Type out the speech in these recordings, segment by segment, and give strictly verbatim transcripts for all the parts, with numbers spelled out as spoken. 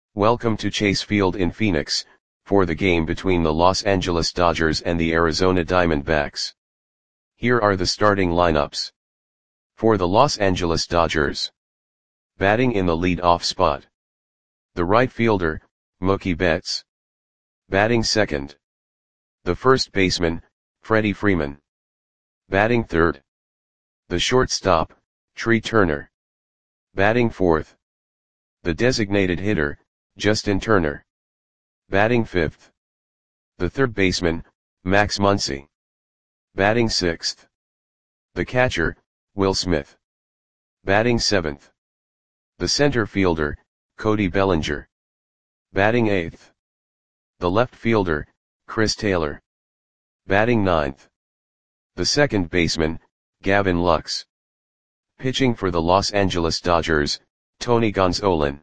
Welcome to Chase Field in Phoenix, for the game between the Los Angeles Dodgers and the Arizona Diamondbacks. Here are the starting lineups. For the Los Angeles Dodgers. Batting in the lead-off spot. The right fielder, Mookie Betts. Batting second. The first baseman, Freddie Freeman. Batting third. The shortstop, Trea Turner. Batting fourth. The designated hitter, Justin Turner. Batting fifth. The third baseman, Max Muncy. Batting sixth. The catcher, Will Smith. Batting seventh. The center fielder, Cody Bellinger. Batting eighth. The left fielder, Chris Taylor. Batting ninth. The second baseman, Gavin Lux. Pitching for the Los Angeles Dodgers, Tony Gonsolin.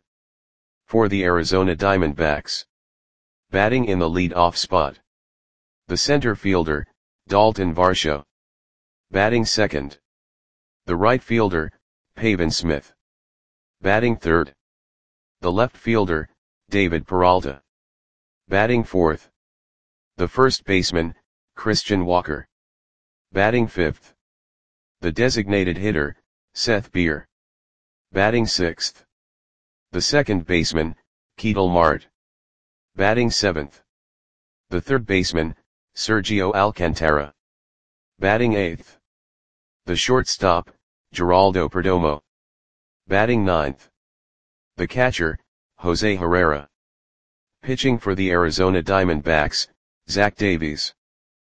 For the Arizona Diamondbacks. Batting in the lead-off spot. The center fielder, Dalton Varsho. Batting second. The right fielder, Pavin Smith. Batting third. The left fielder, David Peralta. Batting fourth. The first baseman, Christian Walker. Batting fifth. The designated hitter, Seth Beer. Batting sixth. The second baseman, Ketel Marte. Batting seventh. The third baseman, Sergio Alcantara. Batting eighth. The shortstop, Geraldo Perdomo. Batting ninth. The catcher, Jose Herrera. Pitching for the Arizona Diamondbacks, Zach Davies.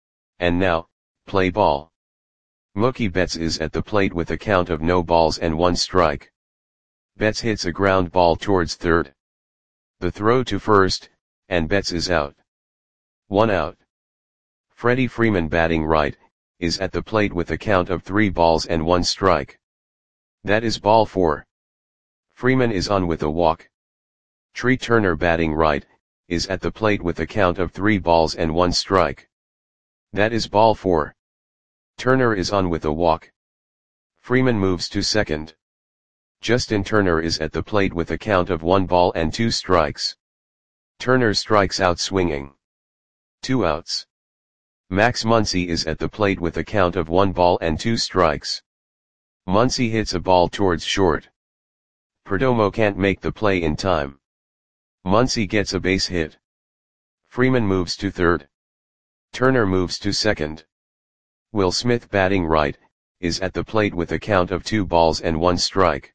And now, play ball. Mookie Betts is at the plate with a count of no balls and one strike. Betts hits a ground ball towards third. The throw to first, and Betts is out. One out. Freddie Freeman, batting right, is at the plate with a count of three balls and one strike. That is ball four. Freeman is on with a walk. Trea Turner, batting right, is at the plate with a count of three balls and one strike. That is ball four. Turner is on with a walk. Freeman moves to second. Justin Turner is at the plate with a count of one ball and two strikes. Turner strikes out swinging. Two outs. Max Muncy is at the plate with a count of one ball and two strikes. Muncy hits a ball towards short. Perdomo can't make the play in time. Muncy gets a base hit. Freeman moves to third. Turner moves to second. Will Smith, batting right, is at the plate with a count of two balls and one strike.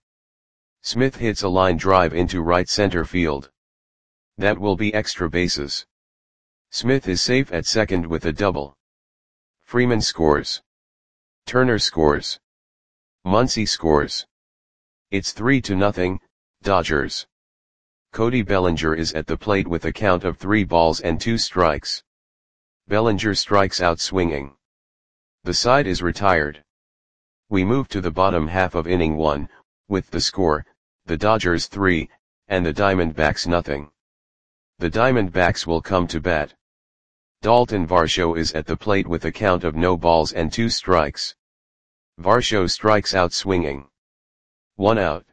Smith hits a line drive into right center field. That will be extra bases. Smith is safe at second with a double. Freeman scores. Turner scores. Muncy scores. It's three to nothing, Dodgers. Cody Bellinger is at the plate with a count of three balls and two strikes. Bellinger strikes out swinging. The side is retired. We move to the bottom half of inning one, with the score, the Dodgers three, and the Diamondbacks nothing. The Diamondbacks will come to bat. Dalton Varsho is at the plate with a count of no balls and two strikes. Varsho strikes out swinging. One out.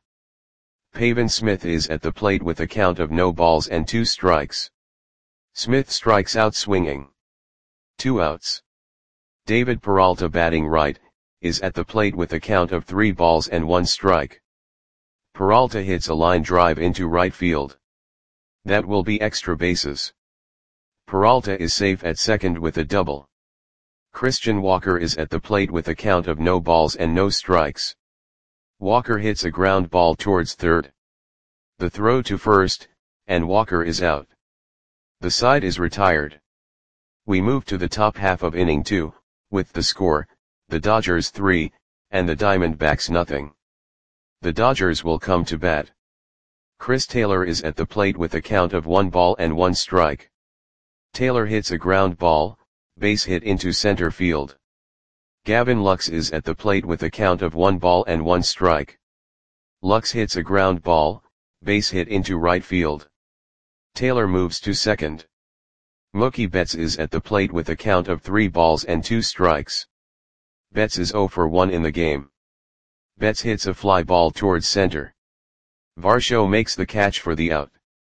Pavin Smith is at the plate with a count of no balls and two strikes. Smith strikes out swinging. Two outs. David Peralta, batting right, is at the plate with a count of three balls and one strike. Peralta hits a line drive into right field. That will be extra bases. Peralta is safe at second with a double. Christian Walker is at the plate with a count of no balls and no strikes. Walker hits a ground ball towards third. The throw to first, and Walker is out. The side is retired. We move to the top half of inning two, with the score, the Dodgers three, and the Diamondbacks nothing. The Dodgers will come to bat. Chris Taylor is at the plate with a count of one ball and one strike. Taylor hits a ground ball, base hit into center field. Gavin Lux is at the plate with a count of one ball and one strike. Lux hits a ground ball, base hit into right field. Taylor moves to second. Mookie Betts is at the plate with a count of three balls and two strikes. Betts is zero for one in the game. Betts hits a fly ball towards center. Varsho makes the catch for the out.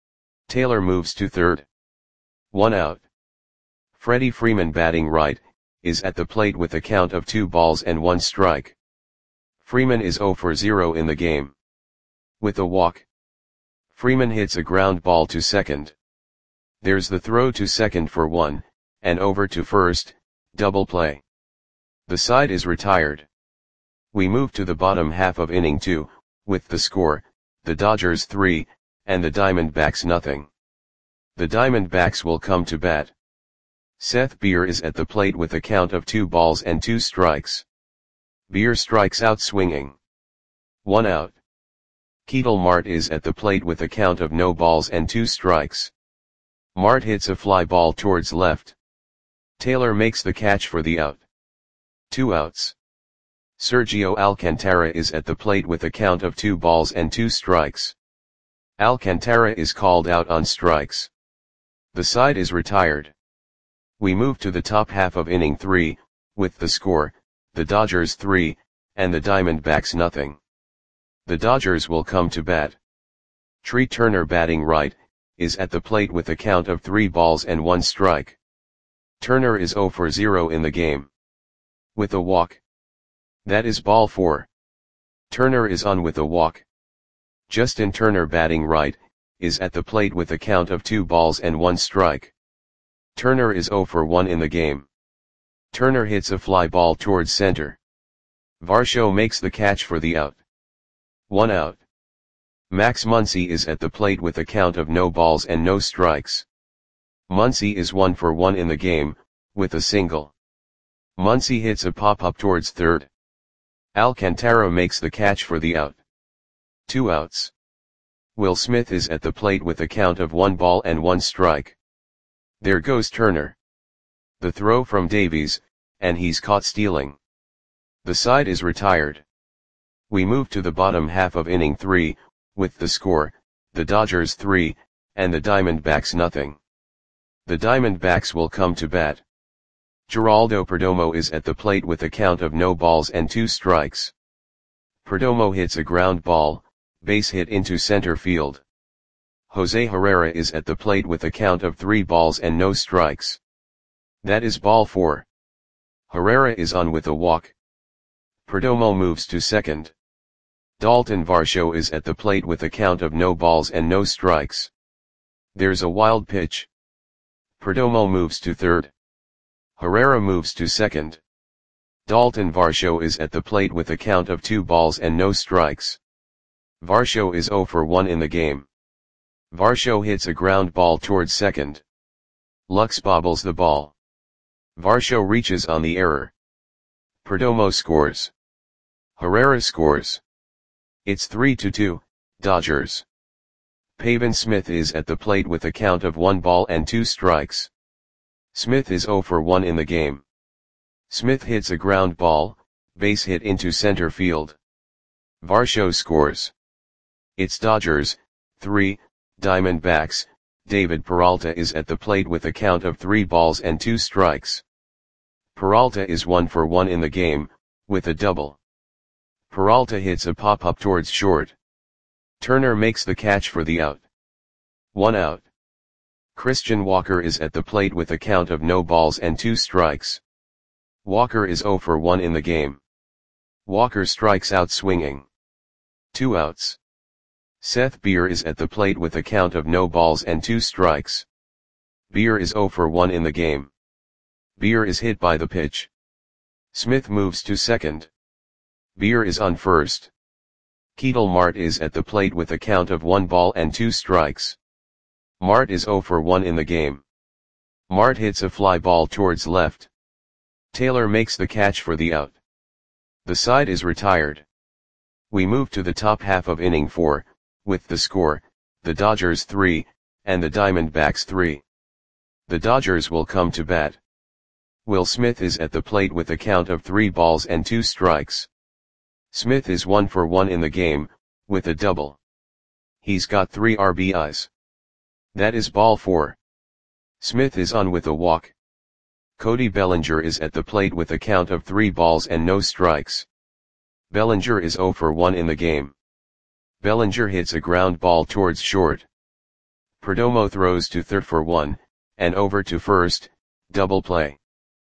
Taylor moves to third. One out. Freddie Freeman batting right, is at the plate with a count of two balls and one strike. Freeman is oh for oh in the game. With a walk, Freeman hits a ground ball to second. There's the throw to second for one, and over to first, double play. The side is retired. We move to the bottom half of inning two, with the score, the Dodgers three, and the Diamondbacks nothing. The Diamondbacks will come to bat. Seth Beer is at the plate with a count of two balls and two strikes. Beer strikes out swinging. One out. Ketel Marte is at the plate with a count of no balls and two strikes. Marte hits a fly ball towards left. Taylor makes the catch for the out. Two outs. Sergio Alcantara is at the plate with a count of two balls and two strikes. Alcantara is called out on strikes. The side is retired. We move to the top half of inning three, with the score, the Dodgers three, and the Diamondbacks nothing. The Dodgers will come to bat. Trey Turner batting right, is at the plate with a count of three balls and one strike. Turner is oh for oh in the game. With a walk. That is ball four. Turner is on with a walk. Justin Turner batting right, is at the plate with a count of two balls and one strike. Turner is oh for one in the game. Turner hits a fly ball towards center. Varsho makes the catch for the out. One out. Max Muncy is at the plate with a count of no balls and no strikes. Muncy is one for one in the game, with a single. Muncy hits a pop-up towards third. Alcantara makes the catch for the out. Two outs. Will Smith is at the plate with a count of one ball and one strike. There goes Turner. The throw from Davies, and he's caught stealing. The side is retired. We move to the bottom half of inning three, with the score, the Dodgers three, and the Diamondbacks nothing. The Diamondbacks will come to bat. Geraldo Perdomo is at the plate with a count of no balls and two strikes. Perdomo hits a ground ball, base hit into center field. Jose Herrera is at the plate with a count of three balls and no strikes. That is ball four. Herrera is on with a walk. Perdomo moves to second. Dalton Varsho is at the plate with a count of no balls and no strikes. There's a wild pitch. Perdomo moves to third. Herrera moves to second. Dalton Varsho is at the plate with a count of two balls and no strikes. Varsho is oh for one in the game. Varsho hits a ground ball towards second. Lux bobbles the ball. Varsho reaches on the error. Perdomo scores. Herrera scores. It's three to two, Dodgers. Pavin Smith is at the plate with a count of one ball and two strikes. Smith is oh for one in the game. Smith hits a ground ball, base hit into center field. Varsho scores. It's Dodgers, three, Diamondbacks. David Peralta is at the plate with a count of three balls and two strikes. Peralta is one for one in the game, with a double. Peralta hits a pop-up towards short. Turner makes the catch for the out. One out. Christian Walker is at the plate with a count of no balls and two strikes. Walker is oh for one in the game. Walker strikes out swinging. Two outs. Seth Beer is at the plate with a count of no balls and two strikes. Beer is oh for one in the game. Beer is hit by the pitch. Smith moves to second. Beer is on first. Ketel Marte is at the plate with a count of one ball and two strikes. Marte is oh for one in the game. Marte hits a fly ball towards left. Taylor makes the catch for the out. The side is retired. We move to the top half of inning four, with the score, the Dodgers three, and the Diamondbacks three. The Dodgers will come to bat. Will Smith is at the plate with a count of three balls and two strikes. Smith is one for one in the game, with a double. He's got three R B Is. That is ball four. Smith is on with a walk. Cody Bellinger is at the plate with a count of three balls and no strikes. Bellinger is oh for one in the game. Bellinger hits a ground ball towards short. Perdomo throws to third for one, and over to first, double play.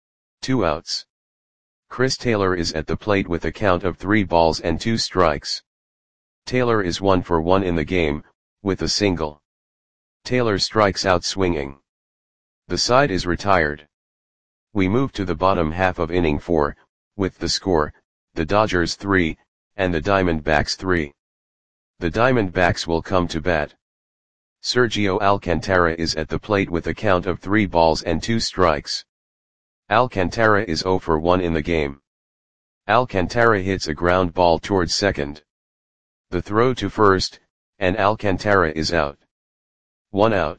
Two outs. Chris Taylor is at the plate with a count of three balls and two strikes. Taylor is one for one in the game, with a single. Taylor strikes out swinging. The side is retired. We move to the bottom half of inning four, with the score, the Dodgers three, and the Diamondbacks three. The Diamondbacks will come to bat. Sergio Alcantara is at the plate with a count of three balls and two strikes. Alcantara is zero for one in the game. Alcantara hits a ground ball towards second. The throw to first, and Alcantara is out. One out.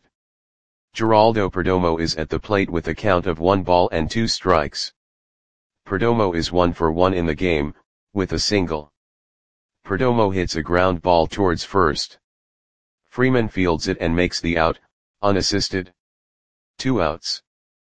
Geraldo Perdomo is at the plate with a count of one ball and two strikes. Perdomo is one for one in the game, with a single. Perdomo hits a ground ball towards first. Freeman fields it and makes the out, unassisted. Two outs.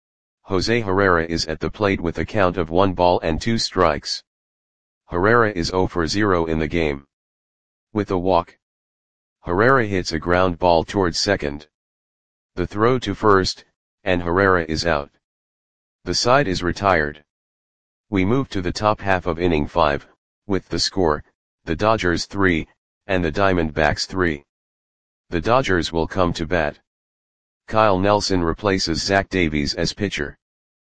Jose Herrera is at the plate with a count of one ball and two strikes. Herrera is zero for zero in the game. With a walk. Herrera hits a ground ball towards second. The throw to first, and Herrera is out. The side is retired. We move to the top half of inning five, with the score, the Dodgers three, and the Diamondbacks three. The Dodgers will come to bat. Kyle Nelson replaces Zach Davies as pitcher.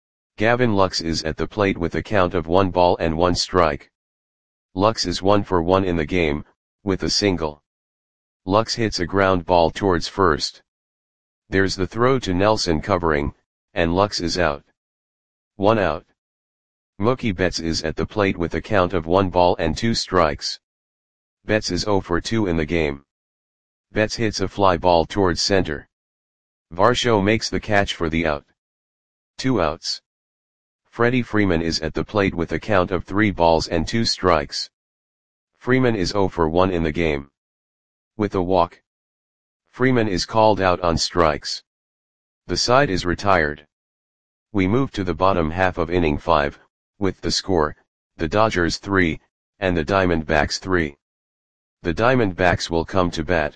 Gavin Lux is at the plate with a count of one ball and one strike. Lux is one for one in the game, with a single. Lux hits a ground ball towards first. There's the throw to Nelson covering, and Lux is out. One out. Mookie Betts is at the plate with a count of one ball and two strikes. Betts is zero for two in the game. Betts hits a fly ball towards center. Varsho makes the catch for the out. Two outs. Freddie Freeman is at the plate with a count of three balls and two strikes. Freeman is zero for one in the game. With a walk. Freeman is called out on strikes. The side is retired. We move to the bottom half of inning five, with the score, the Dodgers three, and the Diamondbacks three. The Diamondbacks will come to bat.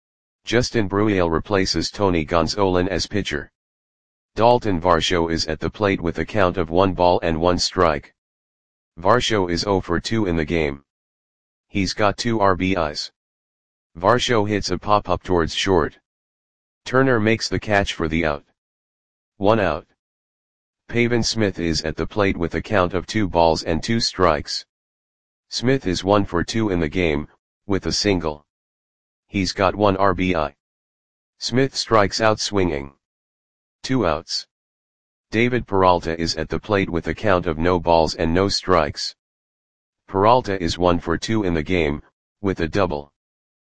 Justin Bruihl replaces Tony Gonsolin as pitcher. Dalton Varsho is at the plate with a count of one ball and one strike. Varsho is zero for two in the game. He's got two R B Is. Varsho hits a pop-up towards short. Turner makes the catch for the out. One out. Pavin Smith is at the plate with a count of two balls and two strikes. Smith is one for two in the game, with a single. He's got one R B I. Smith strikes out swinging. Two outs. David Peralta is at the plate with a count of no balls and no strikes. Peralta is one for two in the game, with a double.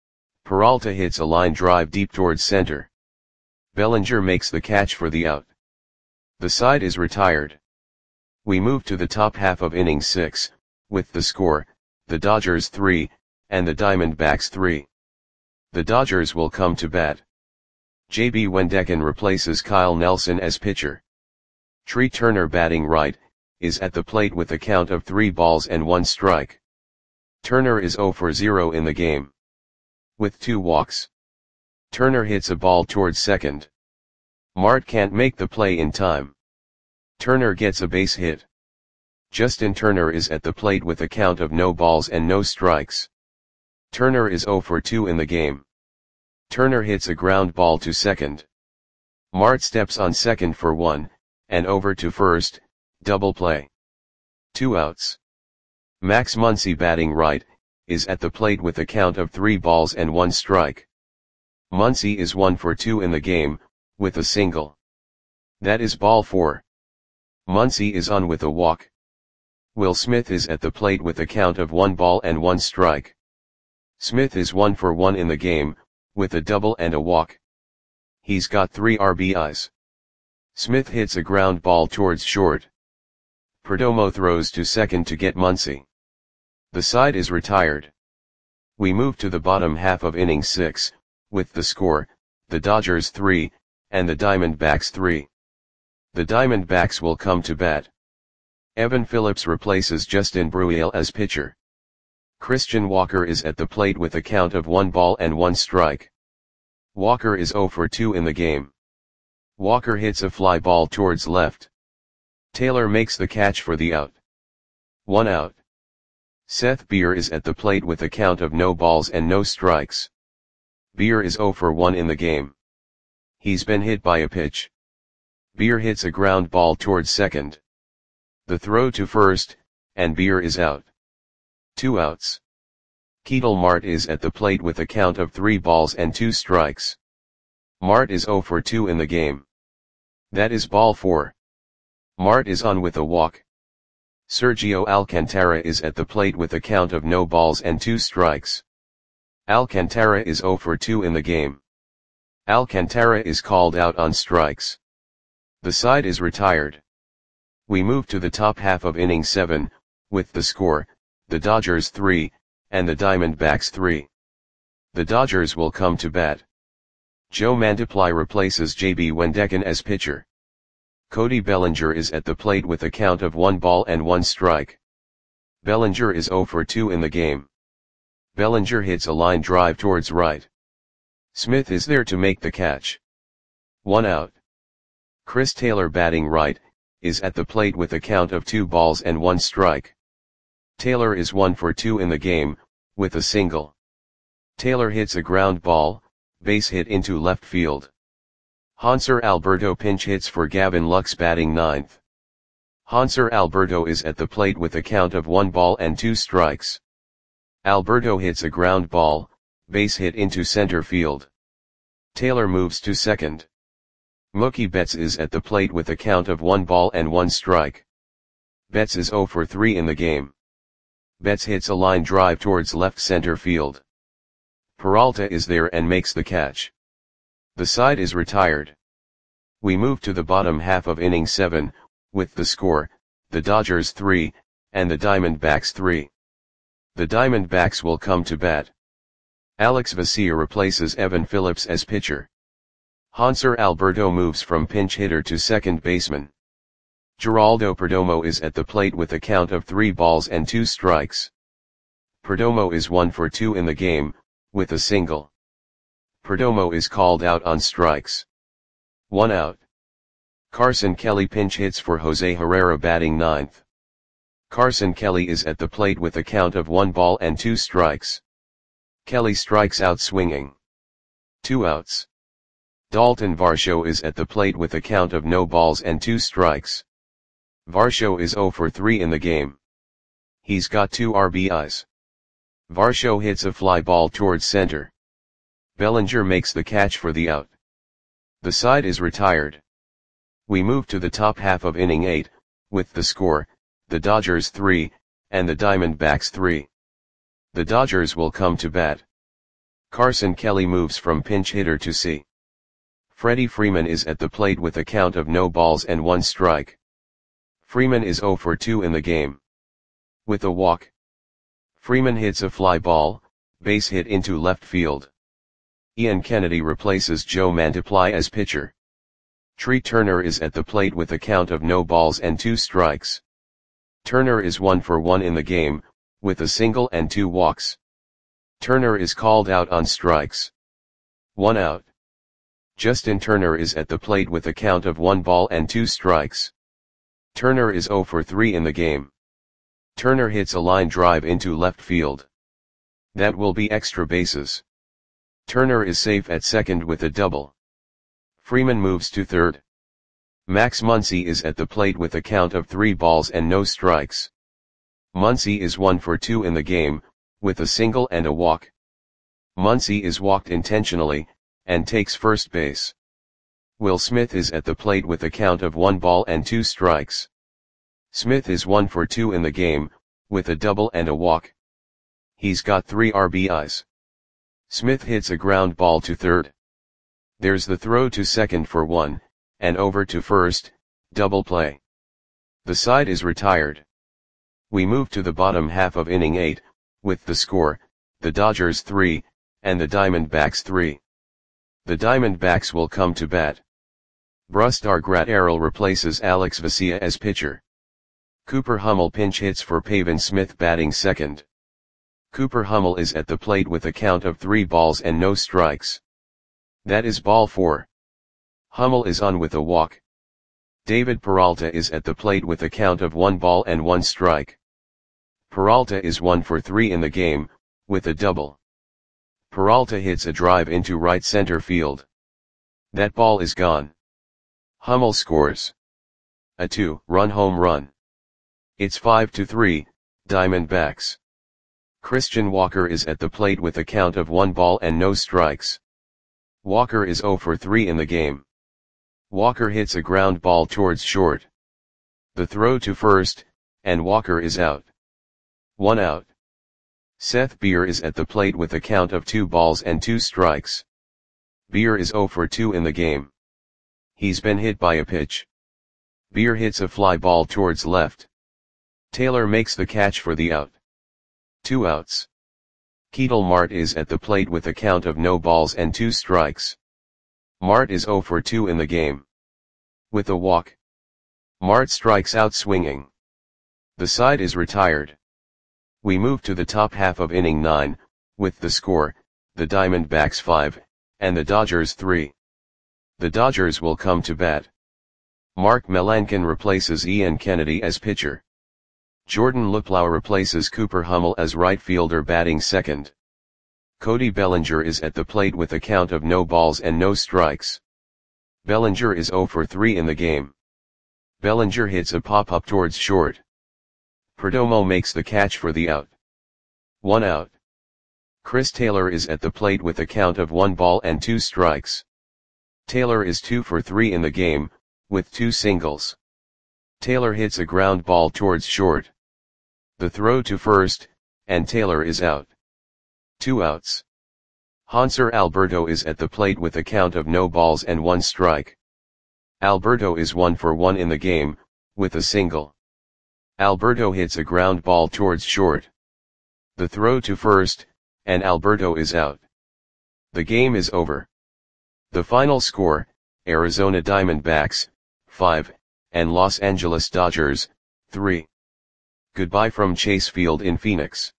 Peralta hits a line drive deep towards center. Bellinger makes the catch for the out. The side is retired. We move to the top half of inning six, with the score, the Dodgers three, and the Diamondbacks three. The Dodgers will come to bat. J B Wendecken replaces Kyle Nelson as pitcher. Tree Turner, batting right, is at the plate with a count of three balls and one strike. Turner is zero for zero in the game. With two walks. Turner hits a ball towards second. Mart can't make the play in time. Turner gets a base hit. Justin Turner is at the plate with a count of no balls and no strikes. Turner is zero for two in the game. Turner hits a ground ball to second. Mart steps on second for one, and over to first, double play. Two outs. Max Muncy, batting right, is at the plate with a count of three balls and one strike. Muncy is one for two in the game, with a single. That is ball four. Muncy is on with a walk. Will Smith is at the plate with a count of one ball and one strike. Smith is one for one in the game, with a double and a walk. He's got three R B Is. Smith hits a ground ball towards short. Perdomo throws to second to get Muncy. The side is retired. We move to the bottom half of inning six, with the score, the Dodgers three, and the Diamondbacks three. The Diamondbacks will come to bat. Evan Phillips replaces Justin Bruihl as pitcher. Christian Walker is at the plate with a count of one ball and one strike. Walker is zero for two in the game. Walker hits a fly ball towards left. Taylor makes the catch for the out. One out. Seth Beer is at the plate with a count of no balls and no strikes. Beer is zero for one in the game. He's been hit by a pitch. Beer hits a ground ball towards second. The throw to first, and Beer is out. Two outs. Ketel Marte is at the plate with a count of three balls and two strikes. Marte is zero for two in the game. That is ball four. Marte is on with a walk. Sergio Alcantara is at the plate with a count of no balls and two strikes. Alcantara is zero for two in the game. Alcantara is called out on strikes. The side is retired. We move to the top half of inning seven, with the score, the Dodgers three, and the Diamondbacks three. The Dodgers will come to bat. Joe Mantiply replaces J B Wendekin as pitcher. Cody Bellinger is at the plate with a count of one ball and one strike. Bellinger is zero for two in the game. Bellinger hits a line drive towards right. Smith is there to make the catch. One out. Chris Taylor, batting right, is at the plate with a count of two balls and one strike. Taylor is one for two in the game, with a single. Taylor hits a ground ball, base hit into left field. Hanser Alberto pinch hits for Gavin Lux, batting ninth. Hanser Alberto is at the plate with a count of one ball and two strikes. Alberto hits a ground ball, base hit into center field. Taylor moves to second. Mookie Betts is at the plate with a count of one ball and one strike. Betts is zero for three in the game. Betts hits a line drive towards left center field. Peralta is there and makes the catch. The side is retired. We move to the bottom half of inning seven, with the score, the Dodgers three, and the Diamondbacks three. The Diamondbacks will come to bat. Alex Vesia replaces Evan Phillips as pitcher. Hanser Alberto moves from pinch hitter to second baseman. Geraldo Perdomo is at the plate with a count of three balls and two strikes. Perdomo is one for two in the game, with a single. Perdomo is called out on strikes. One out. Carson Kelly pinch hits for Jose Herrera, batting ninth. Carson Kelly is at the plate with a count of one ball and two strikes. Kelly strikes out swinging. Two outs. Dalton Varsho is at the plate with a count of no balls and two strikes. Varsho is zero for three in the game. He's got two R B Is. Varsho hits a fly ball towards center. Bellinger makes the catch for the out. The side is retired. We move to the top half of inning eight, with the score, the Dodgers three, and the Diamondbacks three. The Dodgers will come to bat. Carson Kelly moves from pinch hitter to C. Freddie Freeman is at the plate with a count of no balls and one strike. Freeman is zero for two in the game. With a walk. Freeman hits a fly ball, base hit into left field. Ian Kennedy replaces Joe Mantiply as pitcher. Tree Turner is at the plate with a count of no balls and two strikes. Turner is one for one in the game, with a single and two walks. Turner is called out on strikes. One out. Justin Turner is at the plate with a count of one ball and two strikes. Turner is zero for three in the game. Turner hits a line drive into left field. That will be extra bases. Turner is safe at second with a double. Freeman moves to third. Max Muncy is at the plate with a count of three balls and no strikes. Muncy is one for two in the game, with a single and a walk. Muncy is walked intentionally, and takes first base. Will Smith is at the plate with a count of one ball and two strikes. Smith is one for two in the game, with a double and a walk. He's got three R B Is. Smith hits a ground ball to third. There's the throw to second for one, and over to first, double play. The side is retired. We move to the bottom half of inning eight, with the score, the Dodgers three, and the Diamondbacks three. The Diamondbacks will come to bat. Brusdar Graterol replaces Alex Vesia as pitcher. Cooper Hummel pinch hits for Pavin Smith, batting second. Cooper Hummel is at the plate with a count of three balls and no strikes. That is ball four. Hummel is on with a walk. David Peralta is at the plate with a count of one ball and one strike. Peralta is one for three in the game, with a double. Peralta hits a drive into right center field. That ball is gone. Hummel scores a two-run home run. It's five to three, Diamondbacks. Christian Walker is at the plate with a count of one ball and no strikes. Walker is zero for three in the game. Walker hits a ground ball towards short. The throw to first, and Walker is out. One out. Seth Beer is at the plate with a count of two balls and two strikes. Beer is zero for two in the game. He's been hit by a pitch. Beer hits a fly ball towards left. Taylor makes the catch for the out. Two outs. Ketel Marte is at the plate with a count of no balls and two strikes. Marte is zero for two in the game. With a walk. Marte strikes out swinging. The side is retired. We move to the top half of inning nine, with the score, the Diamondbacks five, and the Dodgers three. The Dodgers will come to bat. Mark Melancon replaces Ian Kennedy as pitcher. Jordan Luplow replaces Cooper Hummel as right fielder batting second. Cody Bellinger is at the plate with a count of no balls and no strikes. Bellinger is zero for three in the game. Bellinger hits a pop-up towards short. Perdomo makes the catch for the out. One out. Chris Taylor is at the plate with a count of one ball and two strikes. Taylor is two for three in the game, with two singles. Taylor hits a ground ball towards short. The throw to first, and Taylor is out. Two outs. Hanser Alberto is at the plate with a count of no balls and one strike. Alberto is one for one in the game, with a single. Alberto hits a ground ball towards short. The throw to first, and Alberto is out. The game is over. The final score, Arizona Diamondbacks, five, and Los Angeles Dodgers, three. Goodbye from Chase Field in Phoenix.